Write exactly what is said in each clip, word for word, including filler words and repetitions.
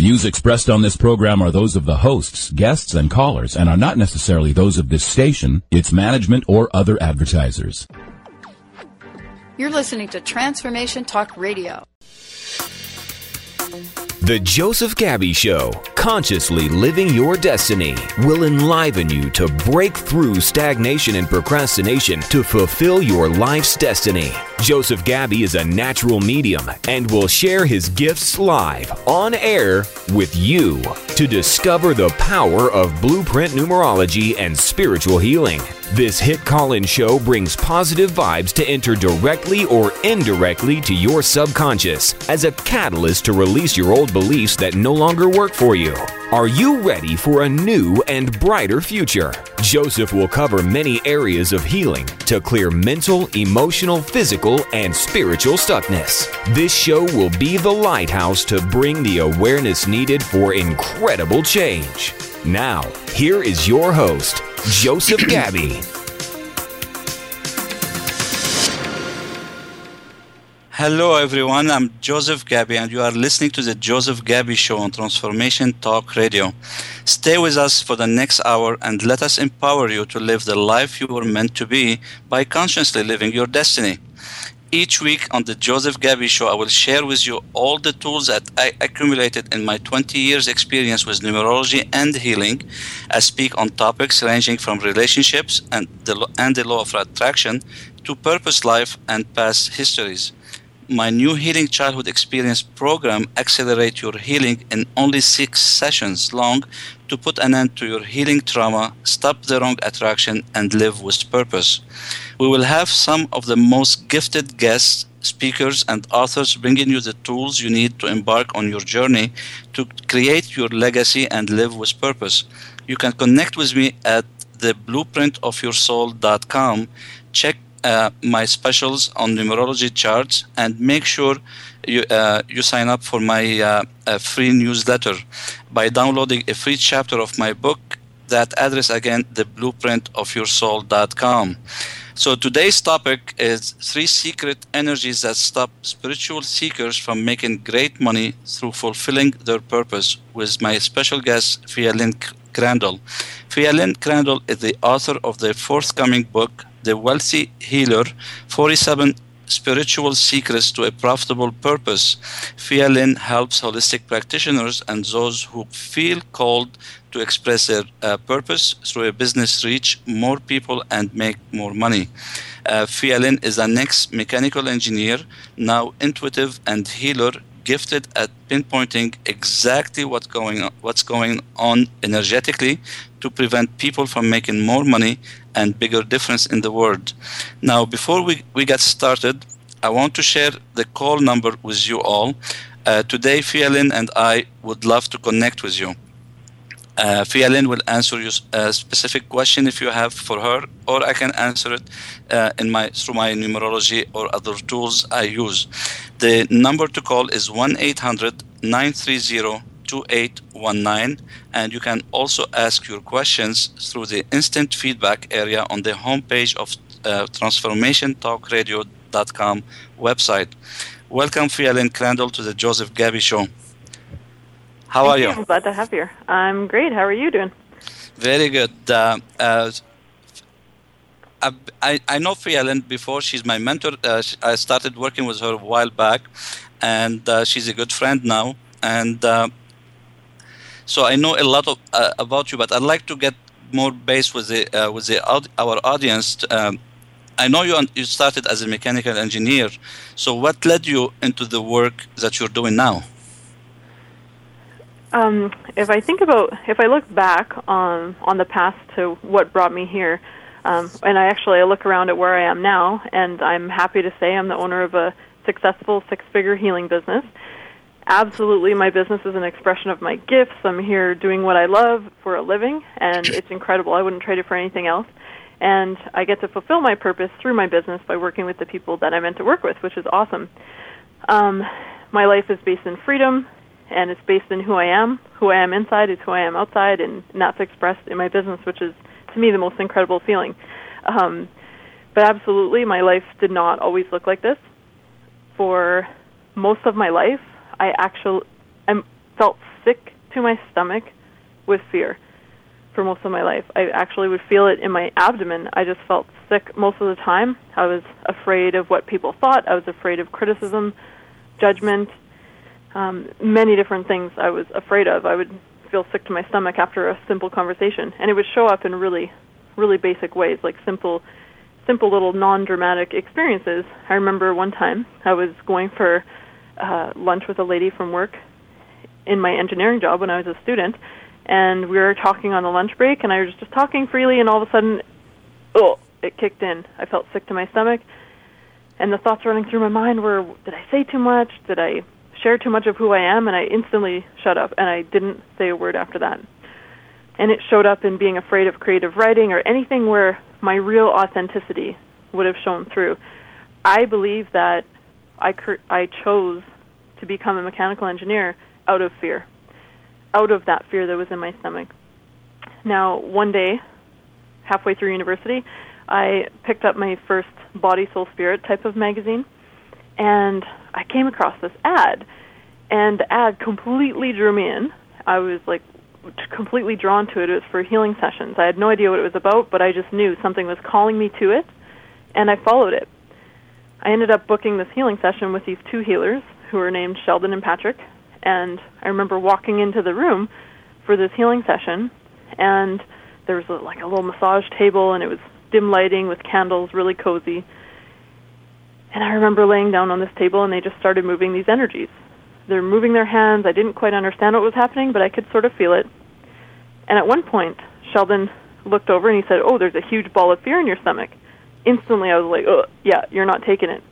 views expressed on this program are those of the hosts, guests, and callers, and are not necessarily those of this station, its management, or other advertisers. You're listening to Transformation Talk Radio. The Joseph Gabby Show, consciously living your destiny, will enliven you to break through stagnation and procrastination to fulfill your life's destiny. Joseph Gabby is a natural medium and will share his gifts live, on air, with you to discover the power of blueprint numerology and spiritual healing. This hit call-in show brings positive vibes to enter directly or indirectly to your subconscious as a catalyst to release your old beliefs that no longer work for you. Are you ready for a new and brighter future? Joseph will cover many areas of healing to clear mental, emotional, physical, and spiritual stuckness. This show will be the lighthouse to bring the awareness needed for incredible change. Now, here is your host, Joseph Gabby. Hello everyone, I'm Joseph Gabby and you are listening to the Joseph Gabby Show on Transformation Talk Radio. Stay with us for the next hour and let us empower you to live the life you were meant to be by consciously living your destiny. Each week on the Joseph Gabby Show, I will share with you all the tools that I accumulated in my twenty years experience with numerology and healing. I speak on topics ranging from relationships and the, and the law of attraction to purpose life and past histories. My new Healing Childhood Experience program accelerates your healing in only six sessions long to put an end to your healing trauma, stop the wrong attraction, and live with purpose. We will have some of the most gifted guests, speakers, and authors bringing you the tools you need to embark on your journey to create your legacy and live with purpose. You can connect with me at the blueprint of your soul dot com. Check Uh, my specials on numerology charts and make sure you uh, you sign up for my uh, uh, free newsletter by downloading a free chapter of my book. That address again, the blueprint of your soul dot com. So today's topic is three secret energies that stop spiritual seekers from making great money through fulfilling their purpose, with my special guest, Fia-Lynn Crandall. Fia-Lynn Crandall is the author of the forthcoming book, The Wealthy Healer, forty-seven Spiritual Secrets to a Profitable Purpose. Fia-Lynn helps holistic practitioners and those who feel called to express their uh, purpose through a business, reach more people and make more money. Uh, Fia-Lynn is an ex-mechanical engineer, now intuitive and healer, gifted at pinpointing exactly what's going on, what's going on energetically to prevent people from making more money and bigger difference in the world. Now, before we, we get started, I want to share the call number with you all. Uh, today, Fia-Lynn and I would love to connect with you. Uh, Fia-Lynn will answer you a specific question if you have for her, or I can answer it uh, in my through my numerology or other tools I use. The number to call is one eight hundred nine three zero two eight one nine, and you can also ask your questions through the instant feedback area on the homepage of uh, transformation talk radio dot com website. Welcome, Fia-Lynn Crandall, to the Joseph Gabby Show. How Thank are you? you? I'm glad to have you. I'm great. How are you doing? Very good. Uh, uh, I, I know Fia-Lynn before. She's my mentor. Uh, I started working with her a while back, and uh, she's a good friend now. And uh, so I know a lot of, uh, about you, but I'd like to get more base with the uh, with the our audience. Um, I know you you started as a mechanical engineer. So what led you into the work that you're doing now? Um, if I think about, if I look back on on the past to what brought me here, um, and I actually I look around at where I am now, and I'm happy to say I'm the owner of a successful six-figure healing business. Absolutely, my business is an expression of my gifts. I'm here doing what I love for a living, and it's incredible. I wouldn't trade it for anything else. And I get to fulfill my purpose through my business by working with the people that I'm meant to work with, which is awesome. Um, my life is based in freedom, and it's based in who I am. Who I am inside is who I am outside, and that's expressed in my business, which is, to me, the most incredible feeling. Um, but absolutely, my life did not always look like this. For most of my life, I actually I felt sick to my stomach with fear for most of my life. I actually would feel it in my abdomen. I just felt sick most of the time. I was afraid of what people thought. I was afraid of criticism, judgment, um, many different things I was afraid of. I would feel sick to my stomach after a simple conversation, and it would show up in really, really basic ways, like simple, simple little non-dramatic experiences. I remember one time I was going for uh, lunch with a lady from work in my engineering job when I was a student, and we were talking on the lunch break, and I was just talking freely, and all of a sudden, oh, it kicked in. I felt sick to my stomach, and the thoughts running through my mind were, did I say too much? Did I share too much of who I am? And I instantly shut up, and I didn't say a word after that. And it showed up in being afraid of creative writing or anything where my real authenticity would have shown through. I believe that I, cur- I chose to become a mechanical engineer out of fear, out of that fear that was in my stomach. Now, one day, halfway through university, I picked up my first Body, Soul, Spirit type of magazine, and I came across this ad, and the ad completely drew me in. I was, like, completely drawn to it. It was for healing sessions. I had no idea what it was about, but I just knew something was calling me to it, and I followed it. I ended up booking this healing session with these two healers who were named Sheldon and Patrick, and I remember walking into the room for this healing session, and there was a, like a little massage table, and it was dim lighting with candles, really cozy. And I remember laying down on this table, and they just started moving these energies. They're moving their hands. I didn't quite understand what was happening, but I could sort of feel it. And at one point, Sheldon looked over, and he said, oh, there's a huge ball of fear in your stomach. Instantly, I was like, oh, yeah, you're not taking it.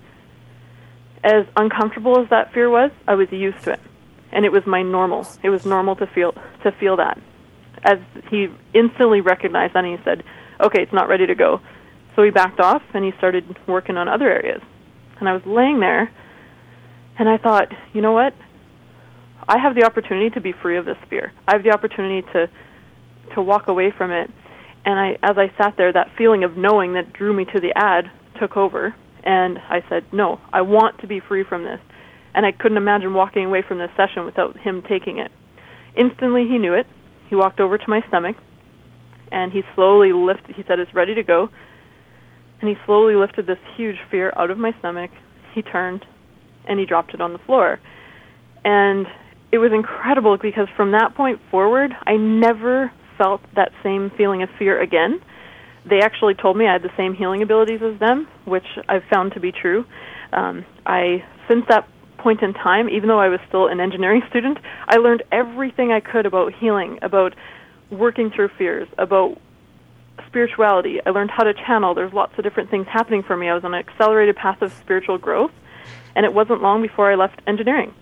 As uncomfortable as that fear was, I was used to it. And it was my normal. It was normal to feel to feel that. As he instantly recognized that, and he said, okay, it's not ready to go. So he backed off, and he started working on other areas. And I was laying there, and I thought, you know what? I have the opportunity to be free of this fear. I have the opportunity to to walk away from it. And I, as I sat there, that feeling of knowing that drew me to the ad took over, and I said, no, I want to be free from this. And I couldn't imagine walking away from this session without him taking it. Instantly, he knew it. He walked over to my stomach, and he slowly lifted, he said, it's ready to go. And he slowly lifted this huge fear out of my stomach. He turned, and he dropped it on the floor. And it was incredible because from that point forward, I never felt that same feeling of fear again. They actually told me I had the same healing abilities as them, which I've found to be true. Um, I, since that point in time, even though I was still an engineering student, I learned everything I could about healing, about working through fears, about spirituality. I learned how to channel. There's lots of different things happening for me. I was on an accelerated path of spiritual growth, and it wasn't long before I left engineering.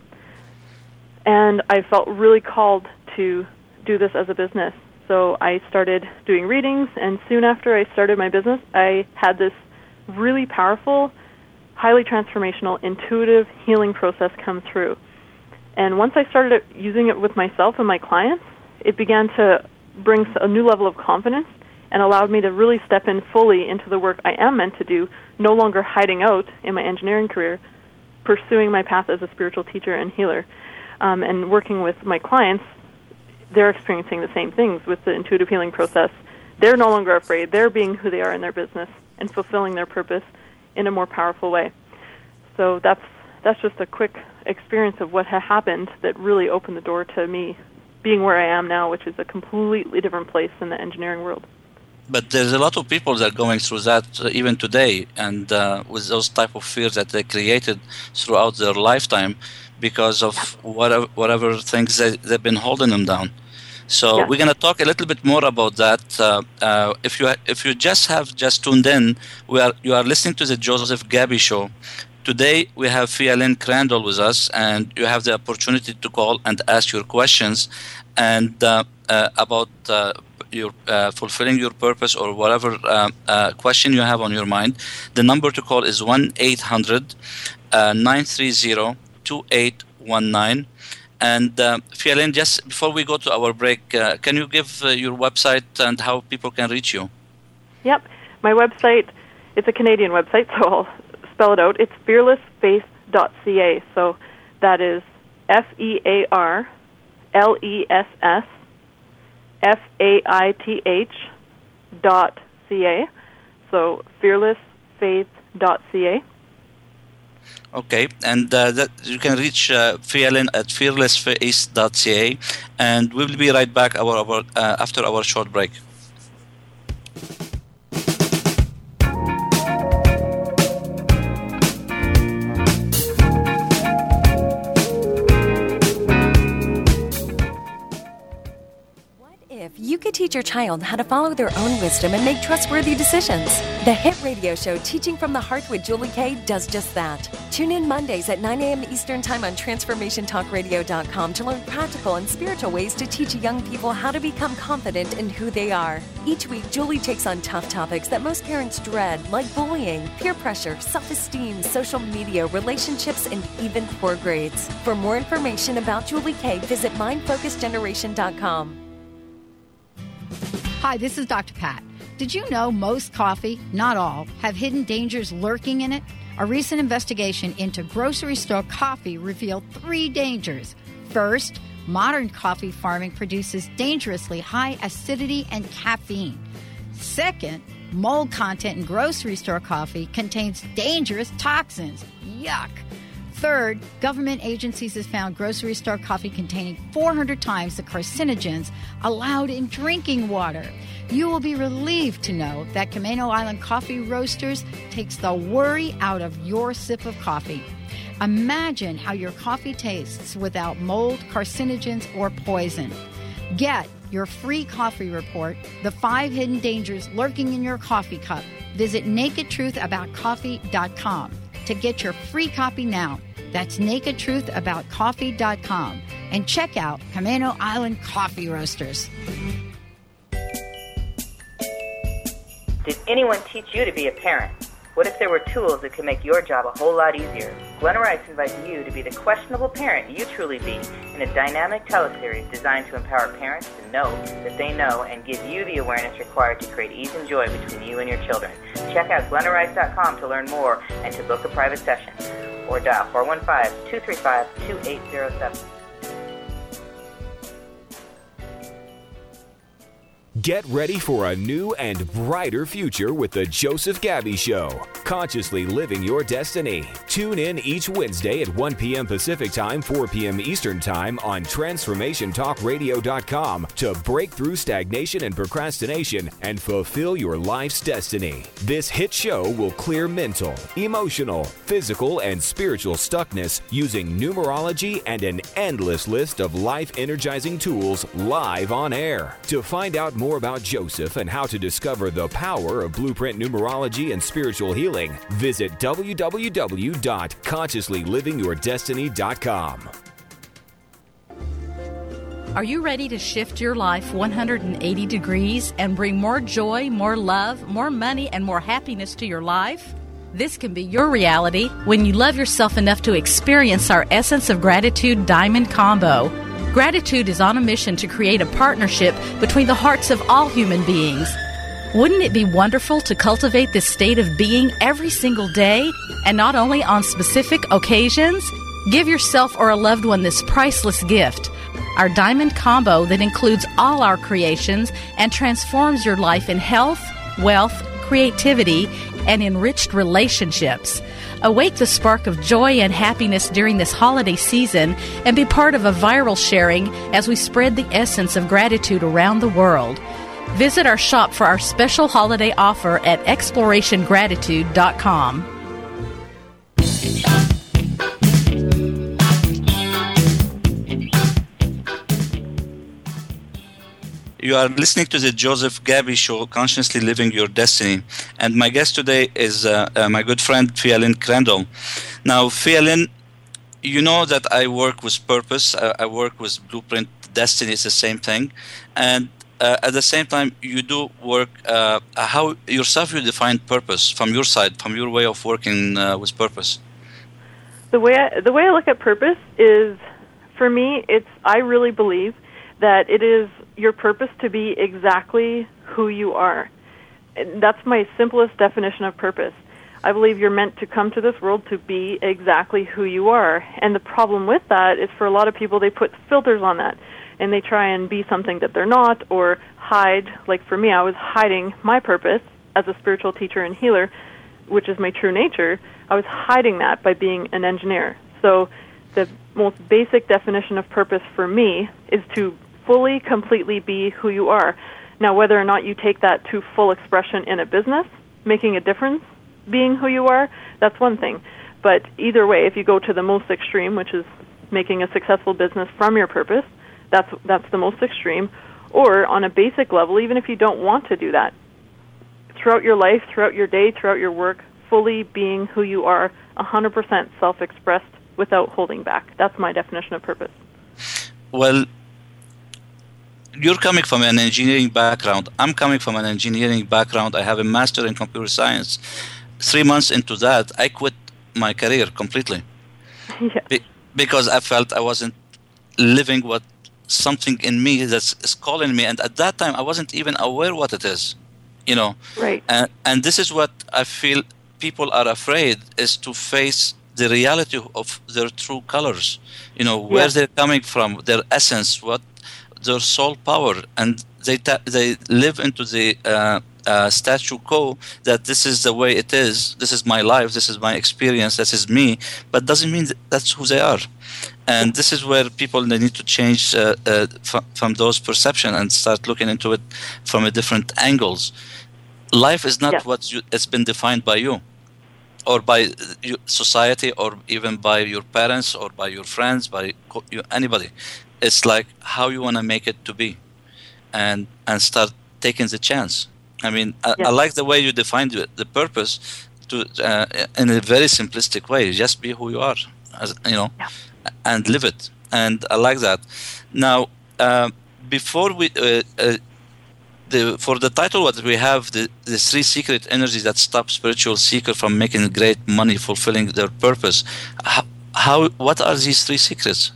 And I felt really called to do this as a business. So I started doing readings, and soon after I started my business, I had this really powerful, highly transformational, intuitive healing process come through. And once I started using it with myself and my clients, it began to bring a new level of confidence and allowed me to really step in fully into the work I am meant to do, no longer hiding out in my engineering career, pursuing my path as a spiritual teacher and healer. Um, and working with my clients, they're experiencing the same things with the intuitive healing process. They're no longer afraid. They're being who they are in their business and fulfilling their purpose in a more powerful way. So that's that's just a quick experience of what ha- happened that really opened the door to me being where I am now, which is a completely different place in the engineering world. But there's a lot of people that are going through that uh, even today, and uh, with those type of fears that they created throughout their lifetime because of whatever, whatever things they, they've been holding them down. So yeah. We're going to talk a little bit more about that. Uh, uh, if you if you just have just tuned in, we are you are listening to the Joseph Gabby Show. Today we have Fia-Lynn Crandall with us, and you have the opportunity to call and ask your questions and uh, uh, about uh, your uh, fulfilling your purpose or whatever uh, uh, question you have on your mind. The number to call is one eight hundred nine three zero two eight one nine. And uh, Fia-Lynn, just before we go to our break, uh, can you give uh, your website and how people can reach you? Yep. My website, it's a Canadian website, so I'll spell it out. It's fearless faith dot c a. So that is F E A R L E S S F A I T H dot C A. So fearless faith dot C A. Okay, and uh, that you can reach uh, Fialin at fearless faith dot C A, and we'll be right back our, our, uh, after our short break. You could teach your child how to follow their own wisdom and make trustworthy decisions. The hit radio show Teaching from the Heart with Julie Kay does just that. Tune in Mondays at nine a.m. Eastern Time on transformation talk radio dot com to learn practical and spiritual ways to teach young people how to become confident in who they are. Each week, Julie takes on tough topics that most parents dread, like bullying, peer pressure, self-esteem, social media, relationships, and even poor grades. For more information about Julie Kay, visit mind focus generation dot com. Hi, this is Doctor Pat. Did you know most coffee, not all, have hidden dangers lurking in it? A recent investigation into grocery store coffee revealed three dangers. First, modern coffee farming produces dangerously high acidity and caffeine. Second, mold content in grocery store coffee contains dangerous toxins. Yuck! Third, government agencies have found grocery store coffee containing four hundred times the carcinogens allowed in drinking water. You will be relieved to know that Camano Island Coffee Roasters takes the worry out of your sip of coffee. Imagine how your coffee tastes without mold, carcinogens, or poison. Get your free coffee report, The Five Hidden Dangers Lurking in Your Coffee Cup. Visit naked truth about coffee dot com to get your free copy now. That's naked truth about coffee dot com. And check out Camano Island Coffee Roasters. Did anyone teach you to be a parent? What if there were tools that could make your job a whole lot easier? Glenna Rice invites you to be the questionable parent you truly be in a dynamic teleseries designed to empower parents to know that they know and give you the awareness required to create ease and joy between you and your children. Check out glenna rice dot com to learn more and to book a private session. Or dial four one five, two three five, two eight zero seven. Get ready for a new and brighter future with The Joseph Gabby Show. Consciously living your destiny. Tune in each Wednesday at one p.m. Pacific Time, four p.m. Eastern Time on transformation talk radio dot com to break through stagnation and procrastination and fulfill your life's destiny. This hit show will clear mental, emotional, physical, and spiritual stuckness using numerology and an endless list of life-energizing tools live on air. To find out more about Joseph and how to discover the power of blueprint numerology and spiritual healing, visit w w w dot consciously living your destiny dot com. Are you ready to shift your life one hundred eighty degrees and bring more joy, more love, more money, and more happiness to your life? This can be your reality when you love yourself enough to experience our Essence of Gratitude Diamond Combo. Gratitude is on a mission to create a partnership between the hearts of all human beings. Wouldn't it be wonderful to cultivate this state of being every single day and not only on specific occasions? Give yourself or a loved one this priceless gift, our Diamond Combo that includes all our creations and transforms your life in health, wealth, creativity, and enriched relationships. Awake the spark of joy and happiness during this holiday season and be part of a viral sharing as we spread the essence of gratitude around the world. Visit our shop for our special holiday offer at exploration gratitude dot com. You are listening to the Joseph Gabby Show, Consciously Living Your Destiny. And my guest today is uh, uh, my good friend, Fialin Crandall. Now, Fialin, you know that I work with purpose. I, I work with Blueprint Destiny. It's the same thing. And uh, at the same time, you do work, uh, how yourself you define purpose from your side, from your way of working uh, with purpose. The way I, the way I look at purpose is, for me, it's I really believe that it is your purpose to be exactly who you are. And that's my simplest definition of purpose. I believe you're meant to come to this world to be exactly who you are. And the problem with that is for a lot of people, they put filters on that. and they try and be something that they're not or hide. Like for me, I was hiding my purpose as a spiritual teacher and healer, which is my true nature. I was hiding that by being an engineer. So the most basic definition of purpose for me is to fully, completely be who you are. Now, whether or not you take that to full expression in a business, making a difference, being who you are, that's one thing. But either way, if you go to the most extreme, which is making a successful business from your purpose, that's that's the most extreme. Or on a basic level, even if you don't want to do that, throughout your life, throughout your day, throughout your work, fully being who you are, one hundred percent self-expressed without holding back. That's my definition of purpose. Well, you're coming from an engineering background. I'm coming from an engineering background. I have a master in computer science. Three months into that, I quit my career completely. Yeah. Be- because I felt I wasn't living what something in me that's is calling me. And at that time, I wasn't even aware what it is, you know. Right. And, and this is what I feel people are afraid, is to face the reality of their true colors, you know, where Yeah. they're coming from, their essence, what their soul power, and they ta- they live into the uh, uh, statu quo that this is the way it is, this is my life, this is my experience, this is me, but doesn't mean that that's who they are. And this is where people they need to change uh, uh, f- from those perceptions and start looking into it from a different angles. Life is not Yeah. what you, it's been defined by you, or by your society, or even by your parents, or by your friends, by co- you, anybody. It's like how you want to make it to be, and and start taking the chance. I mean, I, Yeah. I like the way you defined it, the purpose, to uh, in a very simplistic way. Just be who you are, as, you know, Yeah. and live it. And I like that. Now, uh, before we. Uh, uh, The, for the title, what we have, the, the three secret energies that stop spiritual seeker from making great money, fulfilling their purpose. How, how what are these three secrets?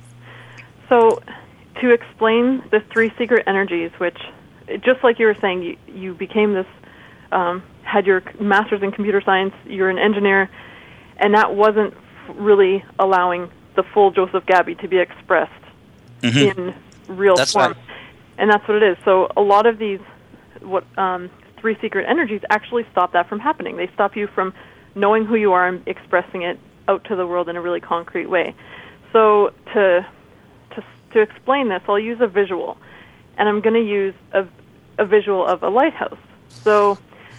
So to explain the three secret energies, which, just like you were saying, you, you became this, um, had your master's in computer science, you're an engineer, and that wasn't really allowing the full Joseph Gabby to be expressed Mm-hmm. in real That's form. right. And that's what it is. So a lot of these what um, three secret energies actually stop that from happening. They stop you from knowing who you are and expressing it out to the world in a really concrete way. So to to to explain this, I'll use a visual, and I'm going to use a, a visual of a lighthouse. So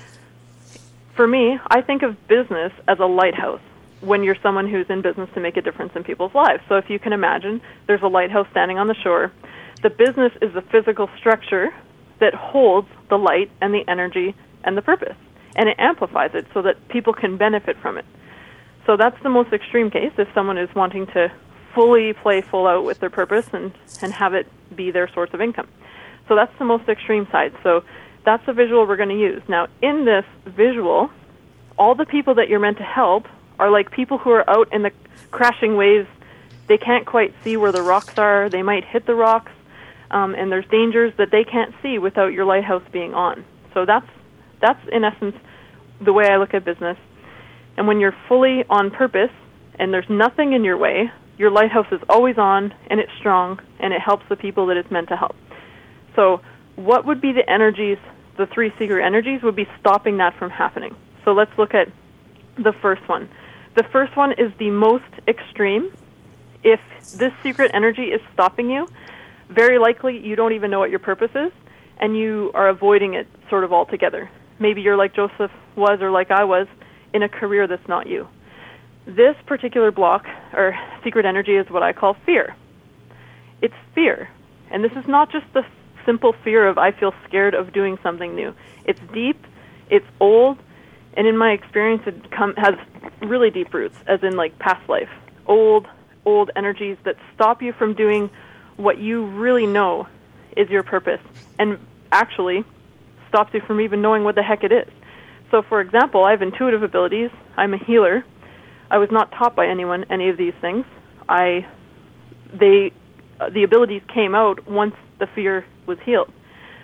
for me, I think of business as a lighthouse when you're someone who's in business to make a difference in people's lives. So if you can imagine, there's a lighthouse standing on the shore. The business is the physical structure that holds the light and the energy and the purpose, and it amplifies it so that people can benefit from it. So that's the most extreme case, if someone is wanting to fully play full out with their purpose and, and have it be their source of income. So that's the most extreme side. So that's the visual we're going to use. Now, in this visual, all the people that you're meant to help are like people who are out in the crashing waves. They can't quite see where the rocks are. They might hit the rocks. Um, and there's dangers that they can't see without your lighthouse being on. So that's that's in essence the way I look at business. And when you're fully on purpose and there's nothing in your way, your lighthouse is always on and it's strong and it helps the people that it's meant to help. So what would be the energies, the three secret energies would be stopping that from happening. So let's look at the first one. The first one is the most extreme. If this secret energy is stopping you, very likely you don't even know what your purpose is, and you are avoiding it sort of altogether. Maybe you're like Joseph was or like I was in a career that's not you. This particular block, or secret energy, is what I call fear. It's fear. And this is not just the simple fear of I feel scared of doing something new. It's deep, it's old, and in my experience it come, has really deep roots, as in like past life. Old, old energies that stop you from doing what you really know is your purpose, and actually stops you from even knowing what the heck it is. So, for example, I have intuitive abilities. I'm a healer. I was not taught by anyone any of these things. I, they, uh, the abilities came out once the fear was healed.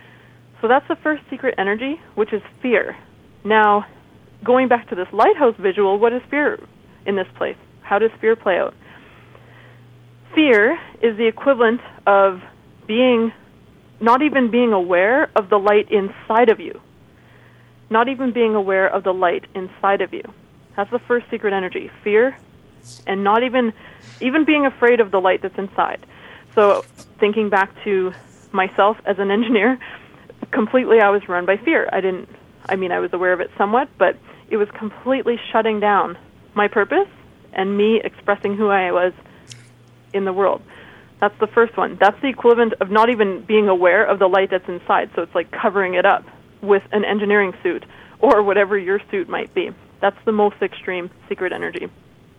So that's the first secret energy, which is fear. Now, going back to this lighthouse visual, what is fear in this place? How does fear play out? Fear is the equivalent of being, not even being aware of the light inside of you. Not even being aware of the light inside of you. That's the first secret energy, fear, and not even, even being afraid of the light that's inside. So thinking back to myself as an engineer, completely I was run by fear. I didn't, I mean, I was aware of it somewhat, but it was completely shutting down my purpose and me expressing who I was in the world. That's the first one. That's the equivalent of not even being aware of the light that's inside, so it's like covering it up with an engineering suit or whatever your suit might be. That's the most extreme secret energy.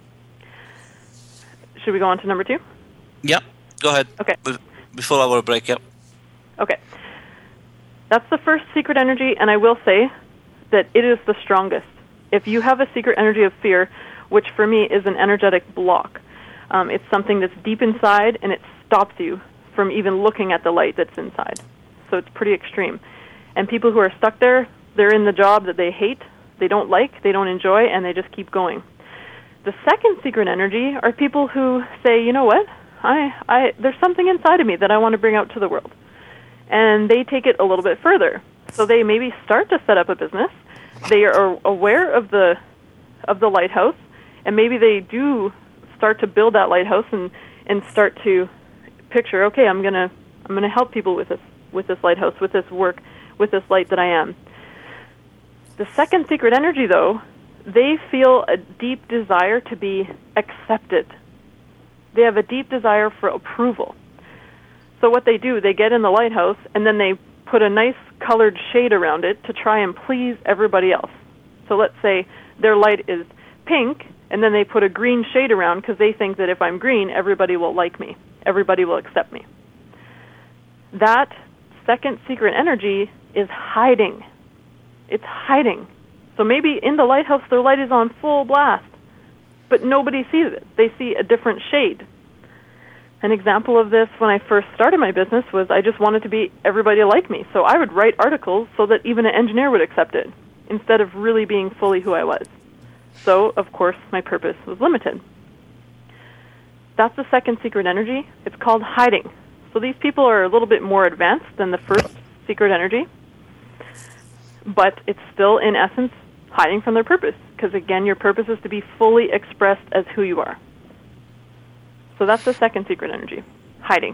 Should we go on to number two? Yeah, go ahead. Okay. Before our break, yeah. Okay. That's the first secret energy, and I will say that it is the strongest. If you have a secret energy of fear, which for me is an energetic block, um, it's something that's deep inside, and it stops you from even looking at the light that's inside. So it's pretty extreme. And people who are stuck there, they're in the job that they hate, they don't like, they don't enjoy, and they just keep going. The second secret energy are people who say, you know what, I, I, there's something inside of me that I want to bring out to the world. And they take it a little bit further. So they maybe start to set up a business. They are aware of the of the lighthouse, and maybe they do start to build that lighthouse and, and start to picture, okay, I'm gonna I'm gonna help people with this with this lighthouse, with this work, with this light that I am. The second secret energy, though, they feel a deep desire to be accepted. They have a deep desire for approval. So what they do, they get in the lighthouse, and then they put a nice colored shade around it to try and please everybody else. So let's say their light is pink, and then they put a green shade around because they think that if I'm green, everybody will like me. Everybody will accept me. That second secret energy is hiding. It's hiding. So maybe in the lighthouse their light is on full blast, but nobody sees it. They see a different shade. An example of this when I first started my business was I just wanted to be everybody like me. So I would write articles so that even an engineer would accept it instead of really being fully who I was. So, of course, my purpose was limited. That's the second secret energy. It's called hiding. So these people are a little bit more advanced than the first secret energy, but it's still, in essence, hiding from their purpose. Because, again, your purpose is to be fully expressed as who you are. So that's the second secret energy, hiding.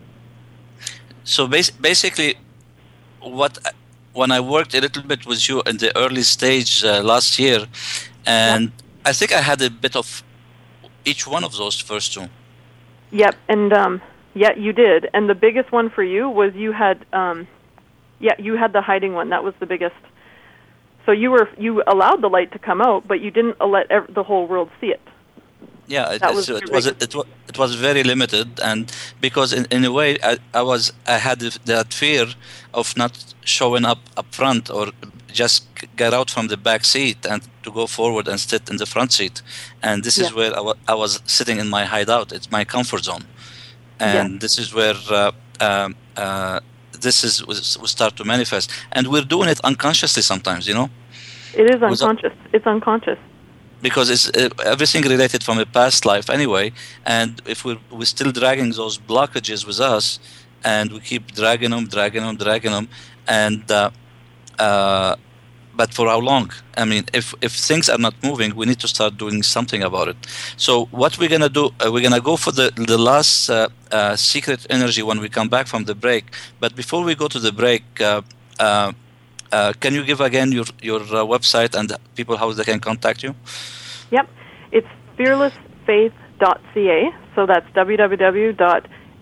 So bas- basically, what when I worked a little bit with you in the early stage uh, last year, and yep. I think I had a bit of each one of those first two. Yep, and um, yeah, you did. And the biggest one for you was you had, um, yeah, you had the hiding one. That was the biggest. So you were you allowed the light to come out, but you didn't let ev- the whole world see it. Yeah, it, was it was it, was it was very limited, and because in, in a way I, I was I had that fear of not showing up up front or just get out from the back seat and to go forward and sit in the front seat, and this yeah. is where I, w- I was sitting in my hideout. It's my comfort zone, and yeah. this is where uh, uh, uh, this is will start to manifest, and we're doing it unconsciously sometimes. You know, it is unconscious. It's unconscious. Because it's uh, everything related from a past life anyway, and if we're, we're still dragging those blockages with us, and we keep dragging them, dragging them, dragging them, and uh, uh, but for how long? I mean, if if things are not moving, we need to start doing something about it. So what we're gonna do? Uh, we're gonna go for the the last uh, uh, secret energy when we come back from the break. But before we go to the break. Uh, uh, Uh, can you give again your your uh, website and people how they can contact you? Yep, it's fearless faith dot c a. So that's w w w dot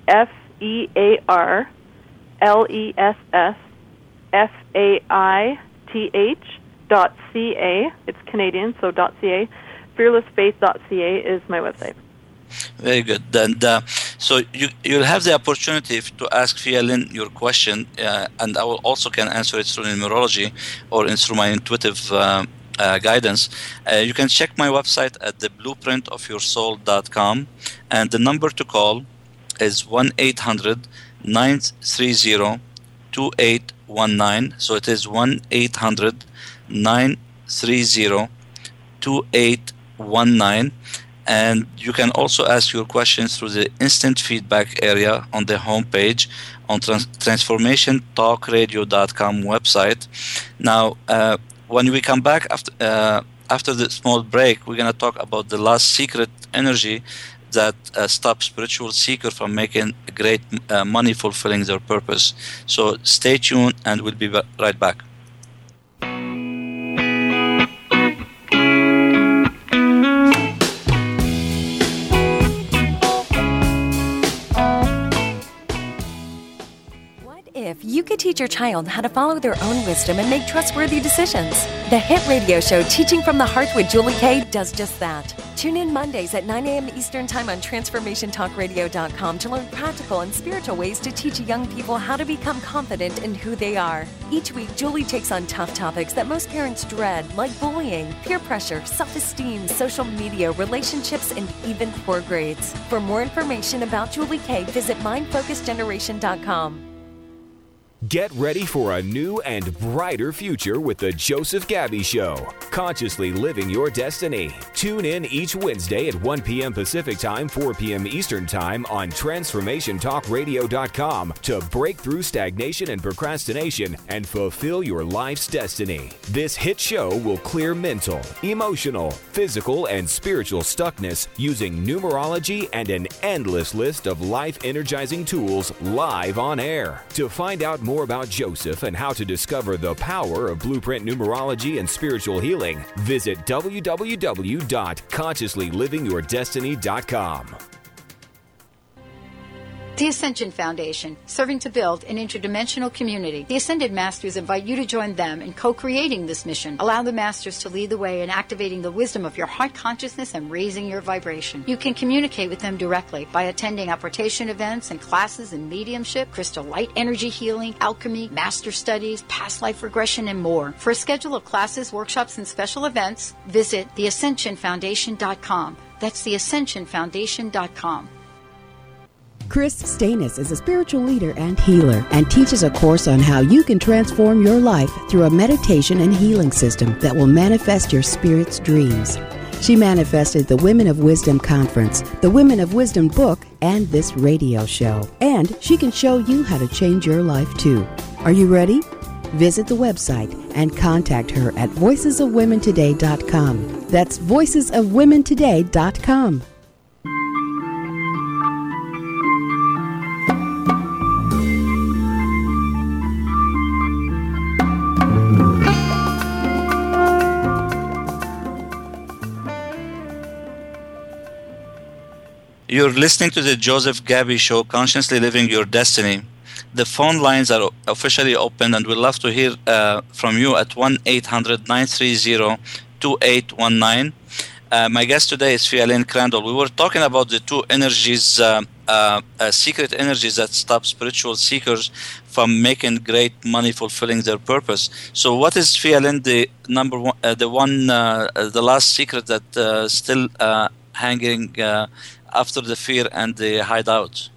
fearless dot c a. It's Canadian, so .ca. fearless faith dot c a is my website. Very good. And uh, so you you'll have the opportunity to ask Fia Lynn your question, uh, and I will also can answer it through numerology or in, through my intuitive uh, uh, guidance. Uh, you can check my website at the blueprint of your soul dot com, and the number to call is one eight hundred nine three zero two eight one nine. So it is one eight hundred nine three zero two eight one nine. And you can also ask your questions through the instant feedback area on the homepage on trans- transformation talk radio dot com website. Now, uh, when we come back after uh, after the small break, we're going to talk about the last secret energy that uh, stops spiritual seeker from making great uh, money fulfilling their purpose. So stay tuned, and we'll be ba- right back. If you could teach your child how to follow their own wisdom and make trustworthy decisions, the hit radio show Teaching from the Heart with Julie Kay does just that. Tune in Mondays at nine a.m. Eastern Time on transformation talk radio dot com to learn practical and spiritual ways to teach young people how to become confident in who they are. Each week, Julie takes on tough topics that most parents dread, like bullying, peer pressure, self-esteem, social media, relationships, and even poor grades. For more information about Julie Kay, visit mind focus generation dot com. Get ready for a new and brighter future with the Joseph Gabby Show. Consciously living your destiny. Tune in each Wednesday at one p.m. Pacific Time, four p.m. Eastern Time on transformation talk radio dot com to break through stagnation and procrastination and fulfill your life's destiny. This hit show will clear mental, emotional, physical, and spiritual stuckness using numerology and an endless list of life-energizing tools live on air. To find out more about Joseph and how to discover the power of blueprint numerology and spiritual healing, visit w w w dot consciously living your destiny dot com. The Ascension Foundation, serving to build an interdimensional community. The Ascended Masters invite you to join them in co-creating this mission. Allow the Masters to lead the way in activating the wisdom of your heart consciousness and raising your vibration. You can communicate with them directly by attending apportation events and classes in mediumship, crystal light energy healing, alchemy, master studies, past life regression, and more. For a schedule of classes, workshops, and special events, visit the ascension foundation dot com. That's the ascension foundation dot com. Chris Stanis is a spiritual leader and healer and teaches a course on how you can transform your life through a meditation and healing system that will manifest your spirit's dreams. She manifested the Women of Wisdom Conference, the Women of Wisdom book, and this radio show. And she can show you how to change your life too. Are you ready? Visit the website and contact her at voices of women today dot com. That's voices of women today dot com. You're listening to the Joseph Gabby Show, Consciously Living Your Destiny. The phone lines are officially open, and we'd love to hear uh, from you at one eight hundred nine three zero two eight one nine. Uh, my guest today is Fialin Crandall. We were talking about the two energies, uh, uh, uh, secret energies that stop spiritual seekers from making great money fulfilling their purpose. So what is, Fialin, the number one, uh, the one, uh, the last secret that uh, still uh, hanging uh, after the fear and the hideout?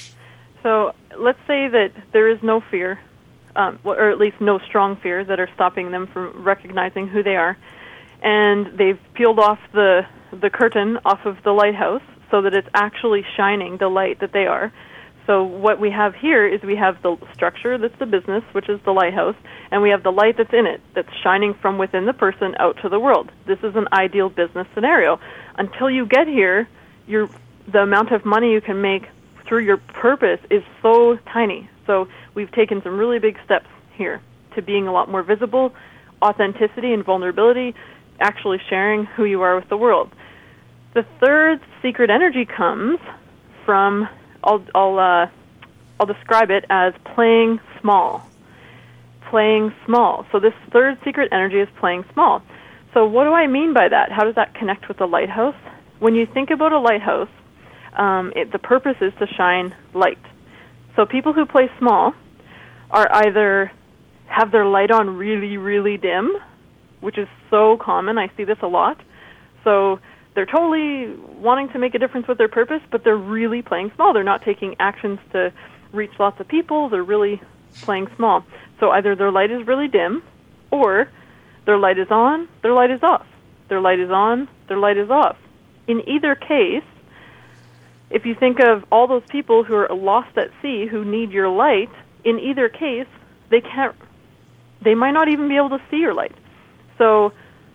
So let's say that there is no fear, um, or at least no strong fear that are stopping them from recognizing who they are. And they've peeled off the, the curtain off of the lighthouse so that it's actually shining the light that they are. So what we have here is we have the structure that's the business, which is the lighthouse, and we have the light that's in it, that's shining from within the person out to the world. This is an ideal business scenario. Until you get here, you're, the amount of money you can make through your purpose is so tiny. So we've taken some really big steps here to being a lot more visible, authenticity and vulnerability, actually sharing who you are with the world. The third secret energy comes from, I'll I'll uh, I'll describe it as playing small. Playing small. So this third secret energy is playing small. So what do I mean by that? How does that connect with the lighthouse? When you think about a lighthouse, um, it, the purpose is to shine light. So people who play small are either have their light on really, really dim, which is so common. I see this a lot. So they're totally wanting to make a difference with their purpose, but they're really playing small. They're not taking actions to reach lots of people. They're really playing small. So either their light is really dim, or their light is on, their light is off. Their light is on, their light is off. In either case, if you think of all those people who are lost at sea who need your light, in either case, they can't, they might not even be able to see your light. So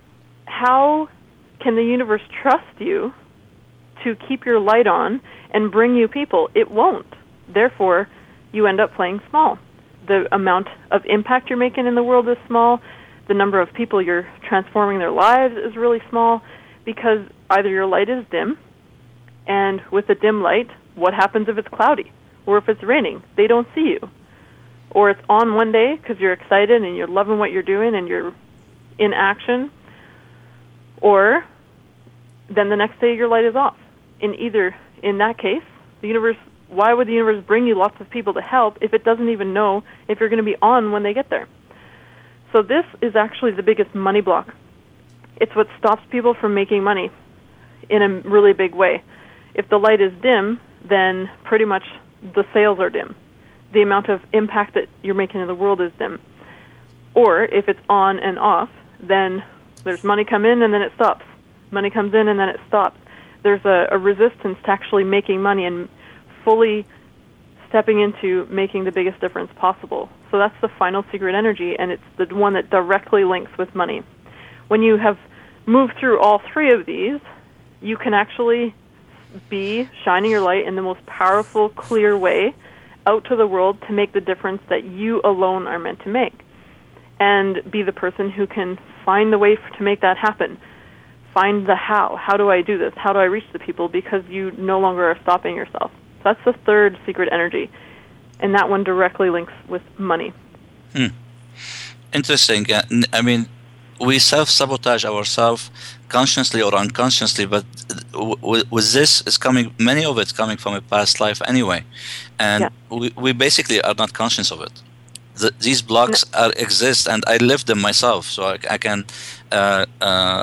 how can the universe trust you to keep your light on and bring you people? It won't. Therefore, you end up playing small. The amount of impact you're making in the world is small. The number of people you're transforming their lives is really small, because either your light is dim, and with a dim light, what happens if it's cloudy? Or if it's raining? They don't see you. Or it's on one day because you're excited and you're loving what you're doing and you're in action. Or then the next day your light is off. In either, in that case, the universe, why would the universe bring you lots of people to help if it doesn't even know if you're going to be on when they get there? So this is actually the biggest money block. It's what stops people from making money in a really big way. If the light is dim, then pretty much the sales are dim. The amount of impact that you're making in the world is dim. Or if it's on and off, then there's money come in and then it stops. Money comes in and then it stops. There's a, a resistance to actually making money and fully stepping into making the biggest difference possible. So that's the final secret energy, and it's the one that directly links with money. When you have moved through all three of these, you can actually be shining your light in the most powerful, clear way out to the world to make the difference that you alone are meant to make. And be the person who can find the way f- to make that happen. Find the how. How do I do this? How do I reach the people? Because you no longer are stopping yourself. So that's the third secret energy. And that one directly links with money. Hmm. Interesting. I mean, we self-sabotage ourselves consciously or unconsciously, but w- with this, is coming, many of it's coming from a past life anyway. And yeah. we, we basically are not conscious of it. The, these blocks no. are, exist, and I live them myself, so I, I can... Uh, uh,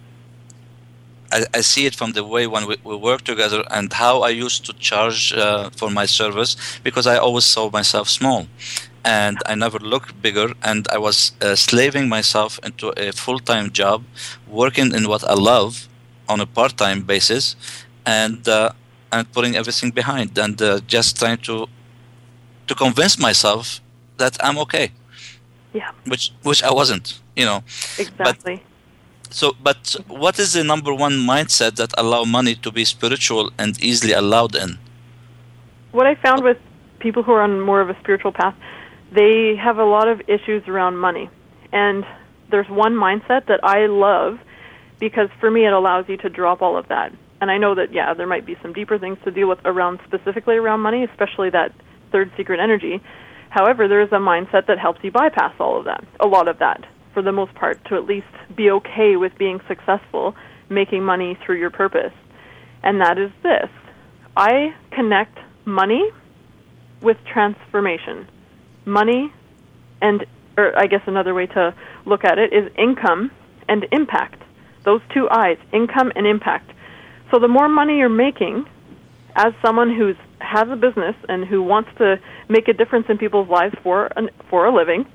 I, I see it from the way when we, we work together and how I used to charge uh, for my service, because I always saw myself small. And I never looked bigger, and I was uh, slaving myself into a full-time job, working in what I love on a part-time basis, and uh, and putting everything behind, and uh, just trying to to convince myself that I'm okay. Yeah. Which which I wasn't, you know. Exactly. But, so, but what is the number one mindset that allow money to be spiritual and easily allowed in? What I found with people who are on more of a spiritual path, they have a lot of issues around money. And there's one mindset that I love, because for me it allows you to drop all of that. And I know that, yeah, there might be some deeper things to deal with around, specifically around money, especially that third secret energy. However, there is a mindset that helps you bypass all of that, a lot of that, for the most part, to at least be okay with being successful, making money through your purpose. And that is this. I connect money with transformation. Money and, or I guess another way to look at it is income and impact. Those two I's, income and impact. So the more money you're making, as someone who has a business and who wants to make a difference in people's lives for an, for a living,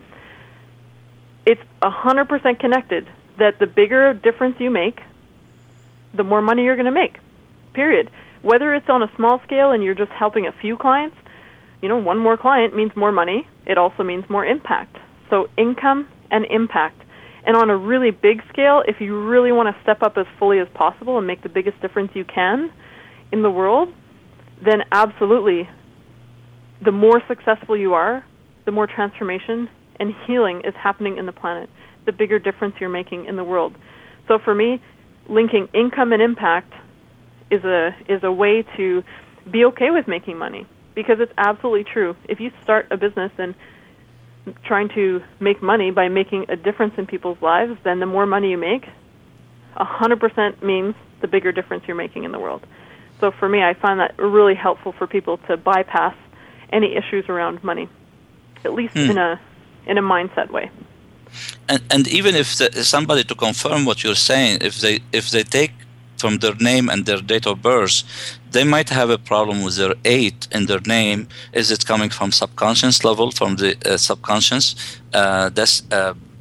it's one hundred percent connected that the bigger difference you make, the more money you're going to make, period. Whether it's on a small scale and you're just helping a few clients, you know, one more client means more money. It also means more impact. So income and impact. And on a really big scale, if you really want to step up as fully as possible and make the biggest difference you can in the world, then absolutely, the more successful you are, the more transformation and healing is happening in the planet, the bigger difference you're making in the world. So for me, linking income and impact is a is a way to be okay with making money, because it's absolutely true. If you start a business and trying to make money by making a difference in people's lives, then the more money you make, one hundred percent means the bigger difference you're making in the world. So for me, I find that really helpful for people to bypass any issues around money, at least mm. in a in a mindset way. And and even if the, somebody, to confirm what you're saying, if they if they take from their name and their date of birth, they might have a problem with their eight in their name. Is it coming from subconscious level, from the uh, subconscious? Uh, that's uh,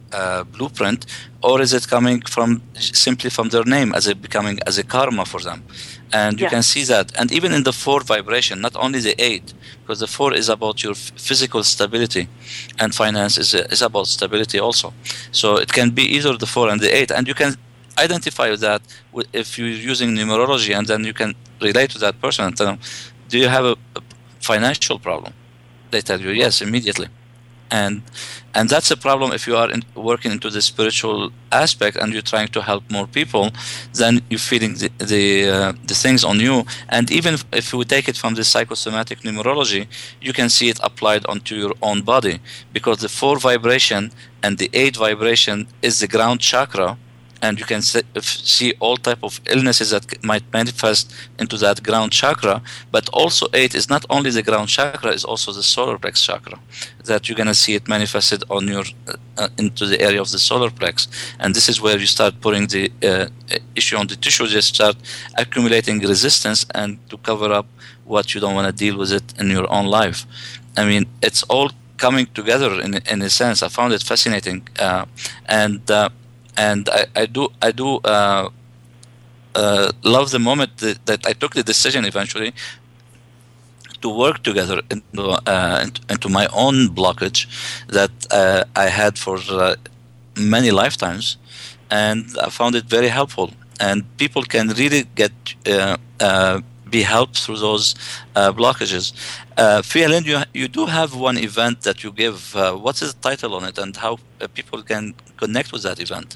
uh, blueprint, or is it coming from simply from their name as a becoming as a karma for them? And you Yeah. can see that. And even in the four vibration, not only the eight, because the four is about your f- physical stability, and finance is, uh, is about stability also. So it can be either the four and the eight. And you can identify that with, if you're using numerology, and then you can relate to that person and tell them, do you have a, a financial problem? They tell you yes immediately. And and that's a problem if you are in, working into the spiritual aspect and you're trying to help more people, then you're feeling the the, uh, the things on you. And even if, if we take it from the psychosomatic numerology, you can see it applied onto your own body, because the four vibration and the eight vibration is the ground chakra. And you can see all type of illnesses that might manifest into that ground chakra. But also eight is not only the ground chakra, it's also the solar plex chakra, that you're going to see it manifested on your uh, into the area of the solar plex. And this is where you start putting the uh, issue on the tissue, just start accumulating resistance and to cover up what you don't want to deal with it in your own life. I mean, it's all coming together in, in a sense. I found it fascinating. Uh, and uh, And I, I do I do uh, uh, love the moment that, that I took the decision eventually to work together into, uh, into, into my own blockage that uh, I had for uh, many lifetimes, and I found it very helpful. And people can really get uh, uh, be helped through those uh, blockages. Uh, Fialin, you you do have one event that you give. Uh, what's the title on it, and how uh, people can connect with that event?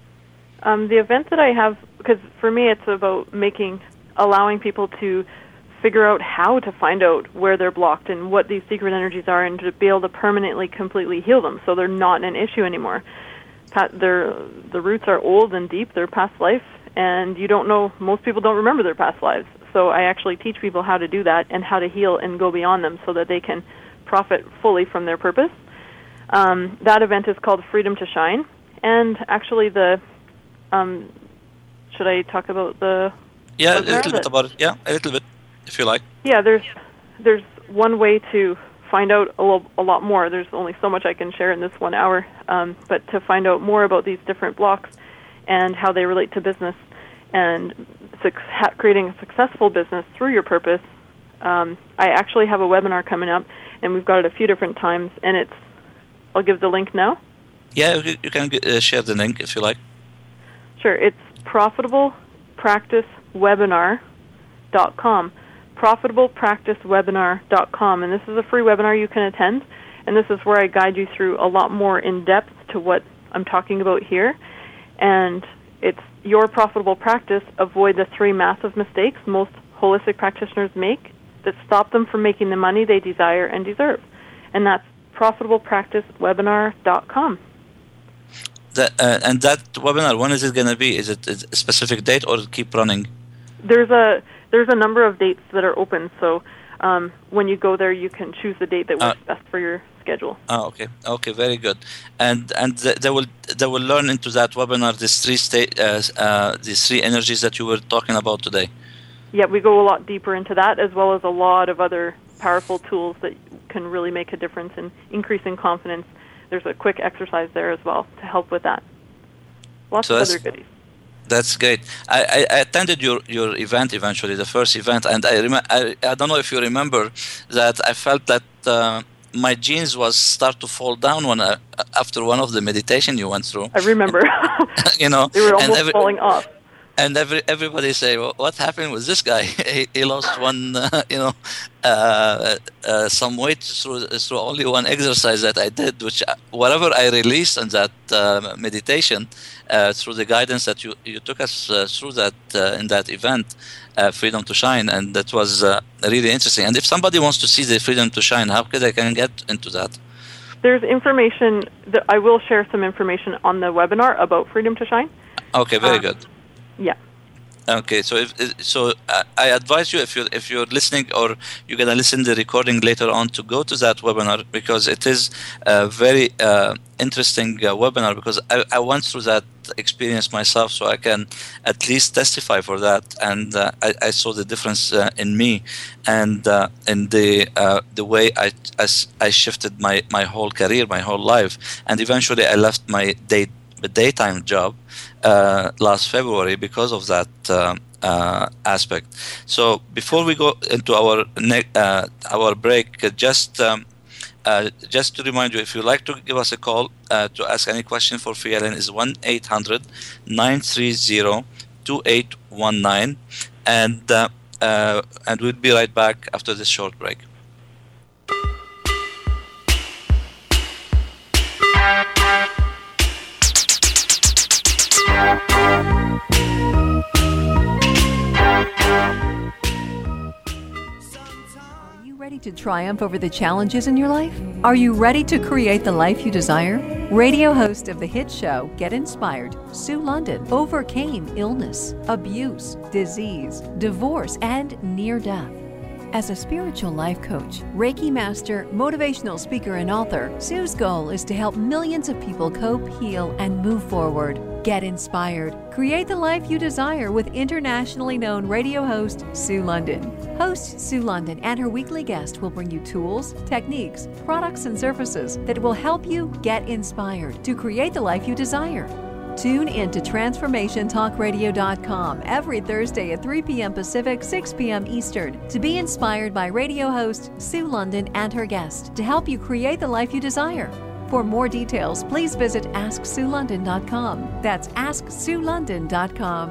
Um, the event that I have, because for me it's about making, allowing people to figure out how to find out where they're blocked and what these secret energies are, and to be able to permanently, completely heal them, so they're not an issue anymore. They're, the roots are old and deep, they're past life, and you don't know, most people don't remember their past lives. So I actually teach people how to do that and how to heal and go beyond them so that they can profit fully from their purpose. Um, that event is called Freedom to Shine, and actually the Um, should I talk about the... Yeah, a little bit about it. Yeah, a little bit, if you like. Yeah, there's there's one way to find out a, little, a lot more. There's only so much I can share in this one hour. Um, but to find out more about these different blocks and how they relate to business and su- creating a successful business through your purpose, um, I actually have a webinar coming up, and we've got it a few different times. And it's... I'll give the link now. Yeah, you can uh, share the link if you like. Sure, it's profitable practice webinar dot com. profitable practice webinar dot com. And this is a free webinar you can attend. And this is where I guide you through a lot more in depth to what I'm talking about here. And it's your profitable practice. Avoid the three massive mistakes most holistic practitioners make that stop them from making the money they desire and deserve. And that's profitable practice webinar dot com. That, uh, and that webinar, when is it going to be? Is it a specific date, or keep running? There's a there's a number of dates that are open, so um, when you go there, you can choose the date that works uh, best for your schedule. Oh, okay, okay, very good. And and th- they will they will learn into that webinar these three state uh, uh, these three energies that you were talking about today. Yeah, we go a lot deeper into that, as well as a lot of other powerful tools that can really make a difference in increasing confidence. There's a quick exercise there as well to help with that. Lots so of other goodies. That's great. I, I, I attended your, your event eventually, the first event, and I, rem- I I don't know if you remember that I felt that uh, my jeans was start to fall down when I, after one of the meditation you went through. I remember. You know, they were almost and every, falling off. And every everybody say, well, what happened with this guy? he, he lost one, uh, you know, uh, uh, some weight through through only one exercise that I did. Which whatever I released in that uh, meditation, uh, through the guidance that you, you took us uh, through that uh, in that event, uh, Freedom to Shine, and that was uh, really interesting. And if somebody wants to see the Freedom to Shine, how could they can get into that? There's information that I will share some information on the webinar about Freedom to Shine. Okay, very um, good. Yeah. Okay, so if so, uh, I advise you if you if you're listening or you're gonna listen to the recording later on to go to that webinar, because it is a very uh, interesting uh, webinar, because I, I went through that experience myself, so I can at least testify for that, and uh, I, I saw the difference uh, in me and uh, in the uh, the way I, I I shifted my my whole career, my whole life, and eventually I left my day the daytime job uh, last February because of that uh, uh, aspect. So before we go into our ne- uh, our break, uh, just um, uh, just to remind you, if you'd like to give us a call uh, to ask any question for Fialin, is one eight hundred nine three zero two eight one nine, and uh, uh, and we'll be right back after this short break. Are you ready to triumph over the challenges in your life? Are you ready to create the life you desire? Radio host of the hit show Get Inspired, Sue London, overcame illness, abuse, disease, divorce, and near death. As a spiritual life coach, Reiki master, motivational speaker, and author, Sue's goal is to help millions of people cope, heal, and move forward. Get inspired. Create the life you desire with internationally known radio host Sue London. Host Sue London and her weekly guest will bring you tools, techniques, products, and services that will help you get inspired to create the life you desire. Tune in to transformation talk radio dot com every Thursday at three p.m. Pacific, six p.m. Eastern to be inspired by radio host Sue London and her guest to help you create the life you desire. For more details, please visit ask sue london dot com. That's ask sue london dot com.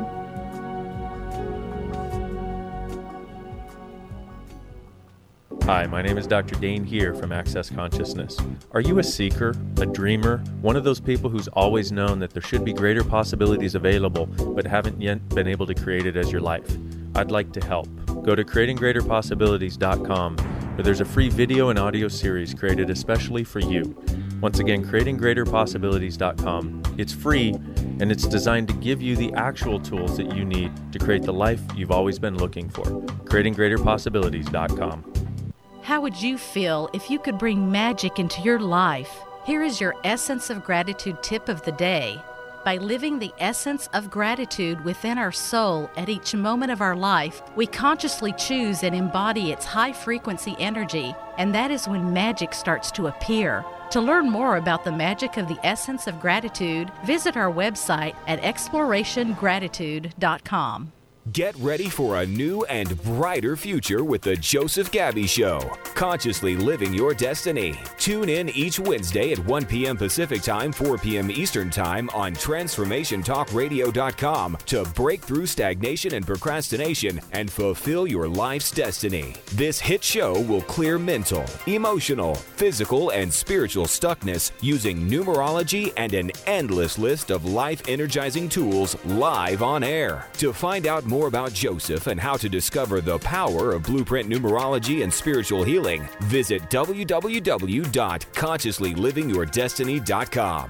Hi, my name is Doctor Dane here from Access Consciousness. Are you a seeker, a dreamer, one of those people who's always known that there should be greater possibilities available but haven't yet been able to create it as your life? I'd like to help. Go to creating greater possibilities dot com, where there's a free video and audio series created especially for you. Once again, creating greater possibilities dot com. It's free, and it's designed to give you the actual tools that you need to create the life you've always been looking for. creating greater possibilities dot com. How would you feel if you could bring magic into your life? Here is your Essence of Gratitude tip of the day. By living the essence of gratitude within our soul at each moment of our life, we consciously choose and embody its high-frequency energy, and that is when magic starts to appear. To learn more about the magic of the Essence of Gratitude, visit our website at exploration gratitude dot com. Get ready for a new and brighter future with the Joseph Gabby Show. Consciously living your destiny. Tune in each Wednesday at one p.m. Pacific Time, four p.m. Eastern Time on transformation talk radio dot com to break through stagnation and procrastination and fulfill your life's destiny. This hit show will clear mental, emotional, physical, and spiritual stuckness using numerology and an endless list of life-energizing tools live on air. To find out more More about Joseph and how to discover the power of blueprint numerology and spiritual healing, visit w w w dot consciously living your destiny dot com.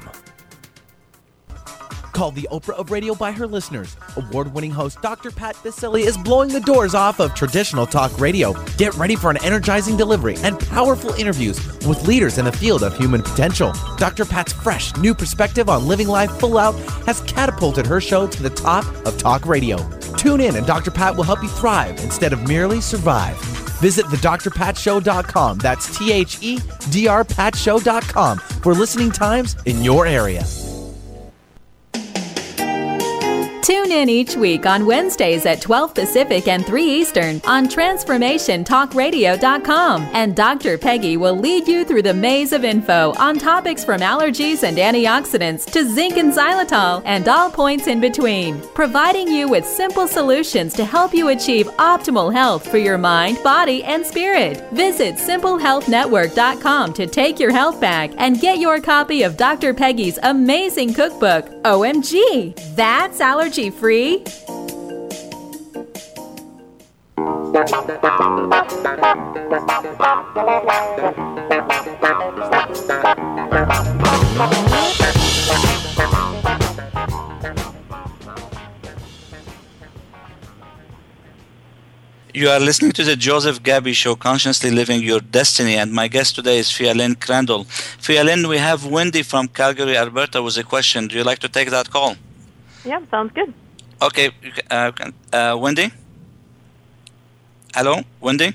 Called the Oprah of radio by her listeners, award-winning host Doctor Pat Baccili is blowing the doors off of traditional talk radio. Get ready for an energizing delivery and powerful interviews with leaders in the field of human potential. Doctor Pat's fresh, new perspective on living life full out has catapulted her show to the top of talk radio. Tune in and Doctor Pat will help you thrive instead of merely survive. Visit the dr pat show dot com. That's T H E D R pat show dot com for listening times in your area. Tune in each week on Wednesdays at twelve Pacific and three Eastern on transformation talk radio dot com, and Doctor Peggy will lead you through the maze of info on topics from allergies and antioxidants to zinc and xylitol and all points in between, providing you with simple solutions to help you achieve optimal health for your mind, body, and spirit. Visit simple health network dot com to take your health back and get your copy of Doctor Peggy's amazing cookbook. O M G, that's allergy free. You are listening to the Joseph Gabby Show, Consciously Living Your Destiny, and my guest today is Fialin Crandall. Fialin, we have Wendy from Calgary, Alberta, with a question. Do you like to take that call? Yeah, sounds good. Okay, uh, uh, Wendy? Hello, Wendy?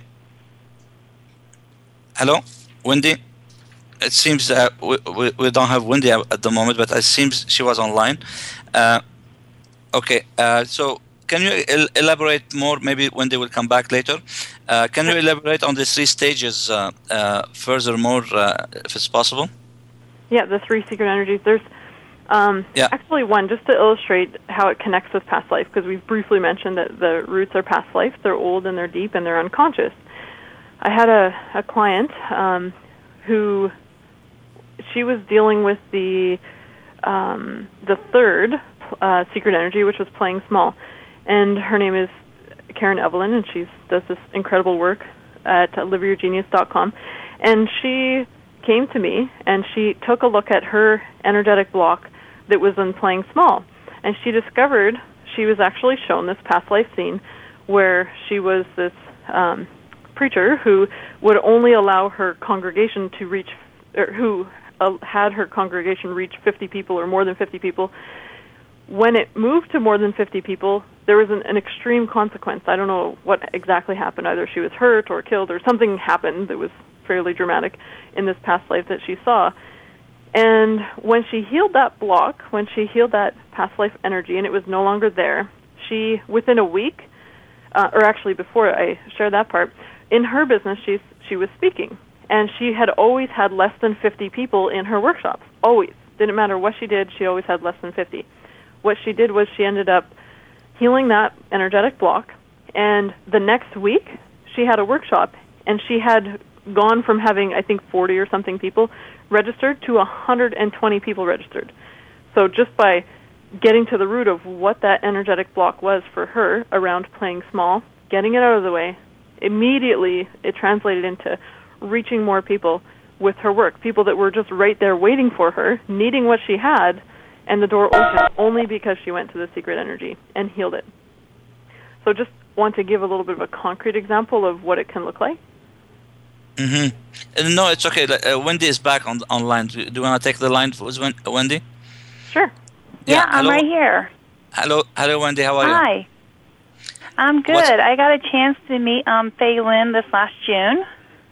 Hello, Wendy? It seems uh, we, we, we don't have Wendy at the moment, but it seems she was online. Uh, okay, uh, so can you el- elaborate more? Maybe Wendy will come back later. Uh, can you elaborate on the three stages uh, uh, furthermore, uh, if it's possible? Yeah, the three secret energies. There's um, yeah. actually one, just to illustrate how it connects with past life, because we've briefly mentioned that the roots are past life. They're old and they're deep and they're unconscious. I had a, a client um, who... she was dealing with the um, the third uh, secret energy, which was playing small. And her name is Karen Evelyn, and she does this incredible work at uh, live your genius dot com. And she came to me, and she took a look at her energetic block that was in playing small. And she discovered she was actually shown this past life scene where she was this um, preacher who would only allow her congregation to reach, or who uh, had her congregation reach fifty people or more than fifty people. When it moved to more than fifty people, there was an, an extreme consequence. I don't know what exactly happened. Either she was hurt or killed or something happened that was fairly dramatic in this past life that she saw. And when she healed that block, when she healed that past life energy and it was no longer there, she, within a week, uh, or actually before I share that part, in her business she's, she was speaking. And she had always had less than fifty people in her workshops. Always. Didn't matter what she did, she always had less than fifty. What she did was she ended up healing that energetic block, and the next week she had a workshop, and she had gone from having, I think, forty or something people registered to one hundred twenty people registered. So just by getting to the root of what that energetic block was for her around playing small, getting it out of the way, immediately it translated into reaching more people with her work, people that were just right there waiting for her, needing what she had, and the door opened only because she went to the secret energy and healed it. So just want to give a little bit of a concrete example of what it can look like. Mm-hmm. No, it's okay. Uh, Wendy is back on online. Do, do you want to take the line with Wendy? Sure. Yeah, yeah I'm hello. right here. Hello, hello, Wendy. How are you? Hi. I'm good. What's... I got a chance to meet um, Fay Lynn this last June.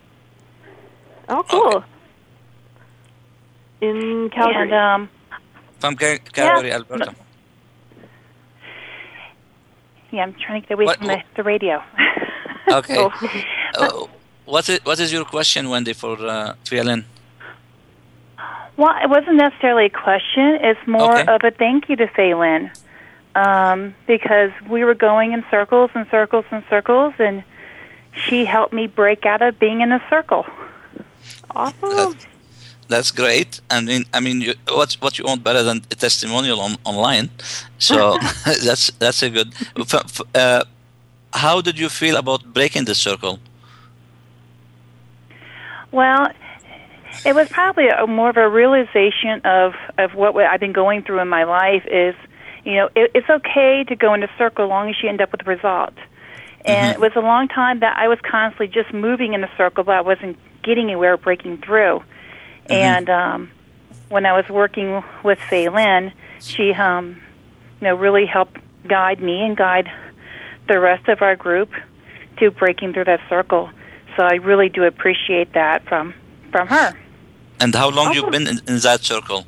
Oh, cool. Okay. In Calgary. And, um, From Cal- Calgary, yeah. Alberta. Yeah, I'm trying to get away what, from the, the radio. Okay. uh, what is what is your question, Wendy, for uh, Fialin? Well, it wasn't necessarily a question. It's more okay. of a thank you to Fay Lynn, um, because we were going in circles and circles and circles, and she helped me break out of being in a circle. Awesome. That's, that's great. I mean, I mean, you, what what you want better than a testimonial on, online? So that's that's a good. Uh, how did you feel about breaking the circle? Well, it was probably a, more of a realization of, of what I've been going through in my life is, you know, it, it's okay to go in a circle as long as you end up with a result. And mm-hmm. it was a long time that I was constantly just moving in a circle, but I wasn't getting anywhere, breaking through. Mm-hmm. And um, when I was working with Fay Lynn, she, um, you know, really helped guide me and guide the rest of our group to breaking through that circle. So I really do appreciate that from from her. And how long oh. you've been in, in that circle?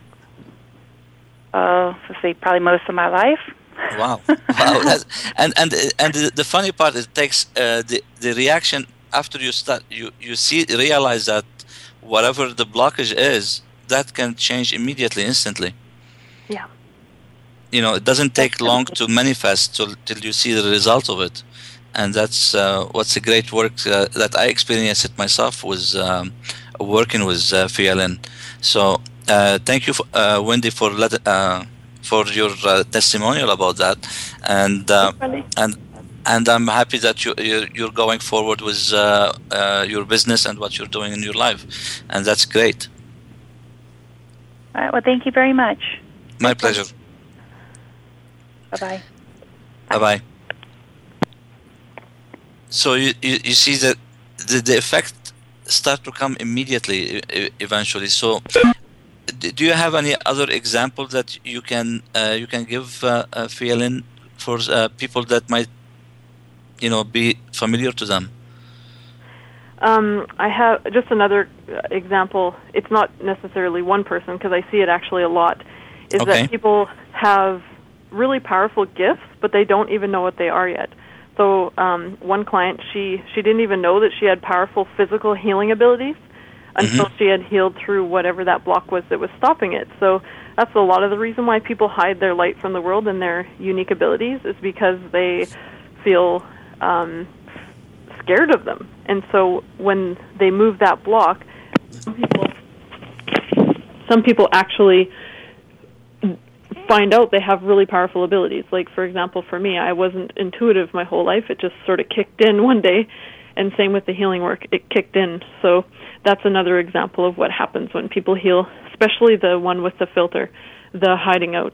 Oh, uh, let's see, probably most of my life. Wow, wow! That's, and and and the, the funny part is it takes uh, the the reaction after you start. You you see realize that whatever the blockage is, that can change immediately, instantly. Yeah. You know, it doesn't take long to manifest till till you see the result of it. And that's uh, what's a great work uh, that I experienced it myself was um, working with uh, Fialin. So uh, thank you, for, uh, Wendy, for let, uh, for your uh, testimonial about that, and uh, and and I'm happy that you you're, you're going forward with uh, uh, your business and what you're doing in your life, and that's great. All right. Well, thank you very much. My pleasure. Bye bye. Bye bye. So you, you, you see that the, the effect start to come immediately e- eventually. So do you have any other example that you can uh, you can give uh, uh, Fia-Lynn for uh, people that might you know be familiar to them? Um, I have just another example. It's not necessarily one person because I see it actually a lot. Is Okay. that people have really powerful gifts, but they don't even know what they are yet. So um, one client, she she didn't even know that she had powerful physical healing abilities until Mhm. she had healed through whatever that block was that was stopping it. So that's a lot of the reason why people hide their light from the world and their unique abilities is because they feel um, scared of them. And so when they move that block, some people, some people actually find out they have really powerful abilities. Like, for example, for me, I wasn't intuitive my whole life. It just sort of kicked in one day, and same with the healing work. It kicked in. So that's another example of what happens when people heal, especially the one with the filter, the hiding out,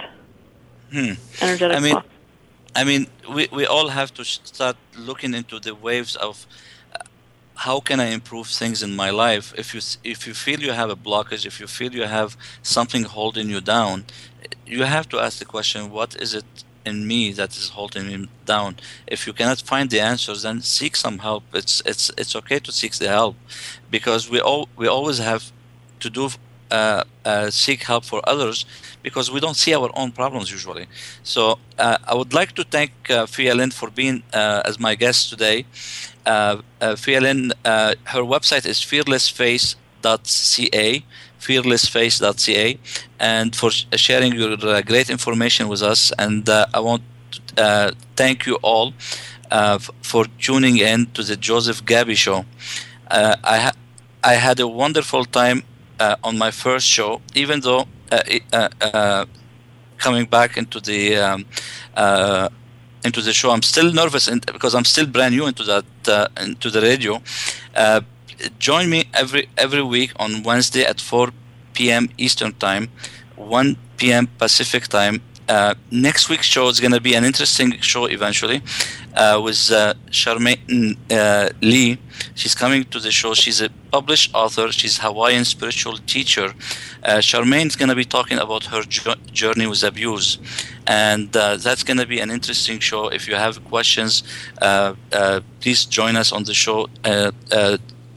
Hmm. energetic I mean, block. I mean, we, we all have to start looking into the waves of uh, how can I improve things in my life. If you s- if you feel you have a blockage, if you feel you have something holding you down, you have to ask the question: what is it in me that is holding me down? If you cannot find the answers, then seek some help. It's it's it's okay to seek the help, because we all we always have to do. Uh, uh, seek help for others because we don't see our own problems usually. So uh, I would like to thank uh, Fia-Lynn for being uh, as my guest today. Uh, uh, Fia-Lynn, uh, her website is fearless face dot c a, fearless face dot c a, and for sh- sharing your uh, great information with us. And uh, I want to uh, thank you all uh, f- for tuning in to the Joseph Gabby Show. Uh, I ha- I had a wonderful time uh, on my first show, even though uh, it- uh, uh, coming back into the um, uh, into the show, I'm still nervous and, because I'm still brand new into that uh, into the radio. Uh, join me every every week on Wednesday at four p.m. Eastern Time, one p.m. Pacific Time. Uh, next week's show is going to be an interesting show eventually uh, with uh, Charmaine uh, Lee. She's coming to the show. She's a published author. She's a Hawaiian spiritual teacher. Uh, Charmaine's going to be talking about her jo- journey with abuse. And uh, that's going to be an interesting show. If you have questions, uh, uh, please join us on the show uh, uh,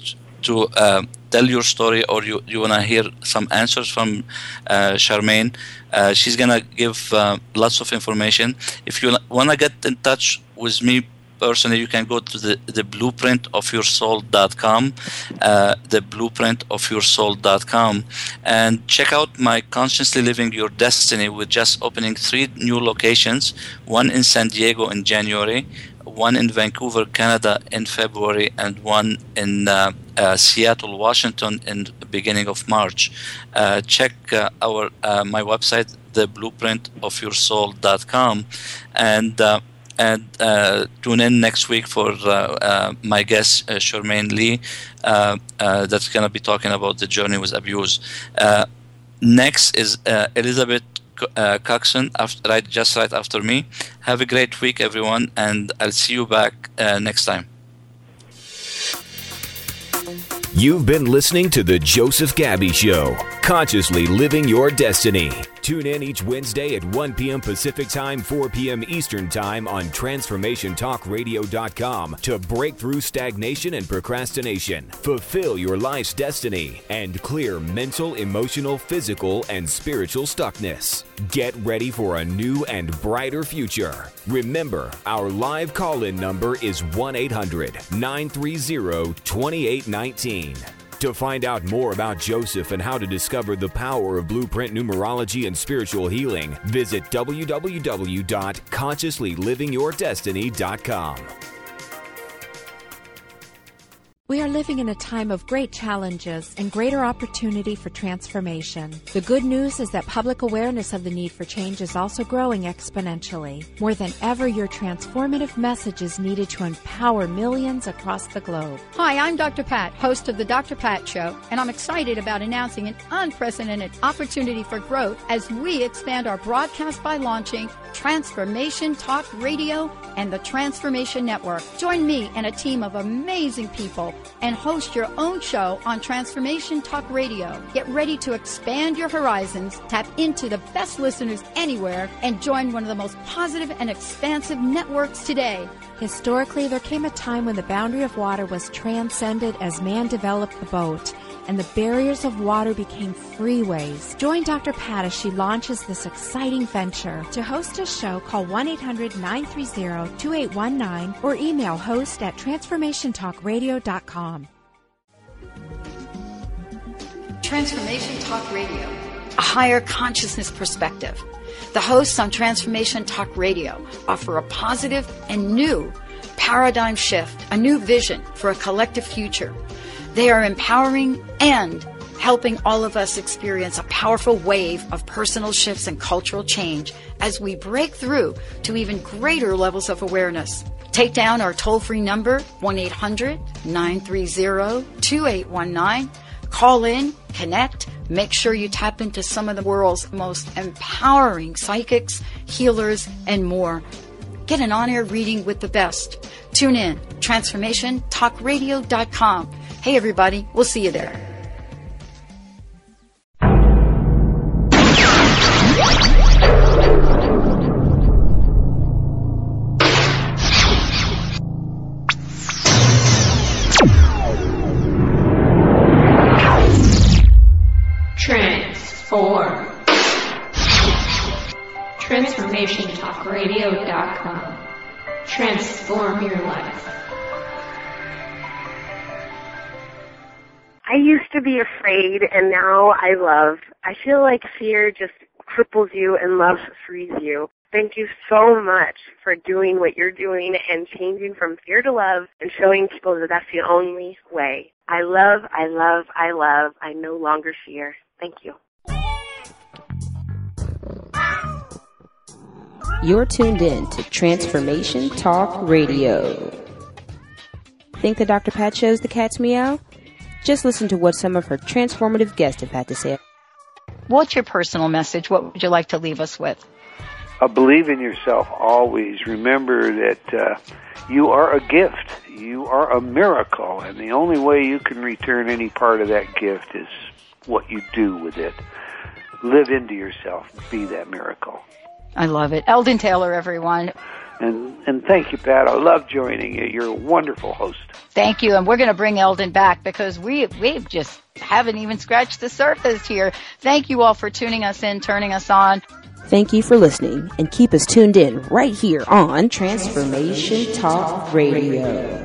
to uh, tell your story, or you, you want to hear some answers from uh, Charmaine. Uh, she's going to give uh, lots of information. If you want to get in touch with me personally, you can go to the, the blueprint of your soul dot com, uh, the blueprint of your soul dot com, and check out my Consciously Living Your Destiny. We're just opening three new locations, one in San Diego in January, one in Vancouver, Canada in February, and one in uh, uh, Seattle, Washington in the beginning of March. Uh, check uh, our uh, my website, the blueprint of your soul dot com, and uh, and uh, tune in next week for uh, uh, my guest, uh, Charmaine Lee, uh, uh, that's going to be talking about the journey with abuse. Uh, next is uh, Elizabeth uh, Coxon, after, right, just right after me. Have a great week, everyone, and I'll see you back uh, next time. You've been listening to The Joseph Gabby Show, consciously living your destiny. Tune in each Wednesday at one p.m. Pacific Time, four p.m. Eastern Time on transformation talk radio dot com to break through stagnation and procrastination, fulfill your life's destiny, and clear mental, emotional, physical, and spiritual stuckness. Get ready for a new and brighter future. Remember, our live call-in number is one eight hundred nine three zero two eight one nine. To find out more about Joseph and how to discover the power of blueprint numerology and spiritual healing, visit w w w dot consciously living your destiny dot com. We are living in a time of great challenges and greater opportunity for transformation. The good news is that public awareness of the need for change is also growing exponentially. More than ever, your transformative message is needed to empower millions across the globe. Hi, I'm Doctor Pat, host of the Doctor Pat Show, and I'm excited about announcing an unprecedented opportunity for growth as we expand our broadcast by launching Transformation Talk Radio and the Transformation Network. Join me and a team of amazing people and host your own show on Transformation Talk Radio. Get ready to expand your horizons, tap into the best listeners anywhere, and join one of the most positive and expansive networks today. Historically, there came a time when the boundary of water was transcended as man developed the boat, and the barriers of water became freeways. Join Doctor Pat as she launches this exciting venture. To host a show, call one eight hundred nine three zero two eight one nine or email host at transformation talk radio dot com. Transformation Talk Radio, a higher consciousness perspective. The hosts on Transformation Talk Radio offer a positive and new paradigm shift, a new vision for a collective future. They are empowering and helping all of us experience a powerful wave of personal shifts and cultural change as we break through to even greater levels of awareness. Take down our toll-free number, one eight hundred nine three zero two eight one nine. Call in, connect, make sure you tap into some of the world's most empowering psychics, healers, and more. Get an on-air reading with the best. Tune in, transformation talk radio dot com. Hey, everybody, we'll see you there. Transform. transformation talk radio dot com. Transform your life. I used to be afraid, and now I love. I feel like fear just cripples you and love frees you. Thank you so much for doing what you're doing and changing from fear to love and showing people that that's the only way. I love, I love, I love. I no longer fear. Thank you. You're tuned in to Transformation Talk Radio. Think the Doctor Pat Show's the cat's meow? Just listen to what some of her transformative guests have had to say. What's your personal message? What would you like to leave us with? Uh, believe in yourself always. Remember that uh, you are a gift. You are a miracle, and the only way you can return any part of that gift is what you do with it. Live into yourself. Be that miracle. I love it. Eldon Taylor, everyone. And and thank you, Pat. I love joining you. You're a wonderful host. Thank you. And we're going to bring Eldon back because we we just haven't even scratched the surface here. Thank you all for tuning us in, turning us on. Thank you for listening, and keep us tuned in right here on Transformation Talk Radio.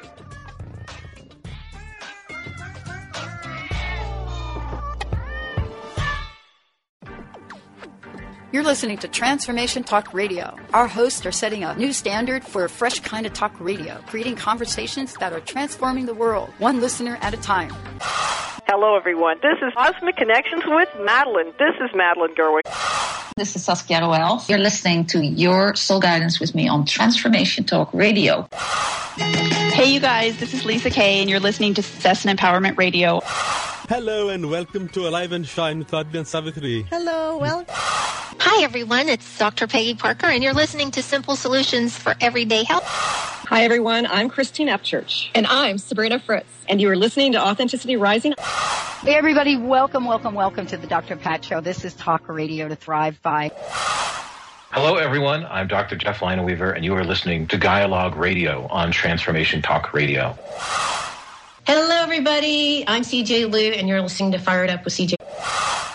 You're listening to Transformation Talk Radio. Our hosts are setting a new standard for a fresh kind of talk radio, creating conversations that are transforming the world, one listener at a time. Hello, everyone. This is Cosmic Connections with Madeline. This is Madeline Gerwig. This is Saskia Roel. You're listening to Your Soul Guidance with me on Transformation Talk Radio. Hey, you guys. This is Lisa Kay, and you're listening to Success and Empowerment Radio. Hello, and welcome to Alive and Shine with Advi and Savitri. Hello, well... Hi, everyone. It's Doctor Peggy Parker, and you're listening to Simple Solutions for Everyday Health. Hi, everyone. I'm Christine Upchurch. And I'm Sabrina Fritz. And you are listening to Authenticity Rising. Hey, everybody. Welcome, welcome, welcome to the Doctor Pat Show. This is Talk Radio to Thrive By. Hello, everyone. I'm Doctor Jeff Lineweaver, and you are listening to Dialogue Radio on Transformation Talk Radio. Hello, everybody. I'm C J Liu, and you're listening to Fired Up with C J.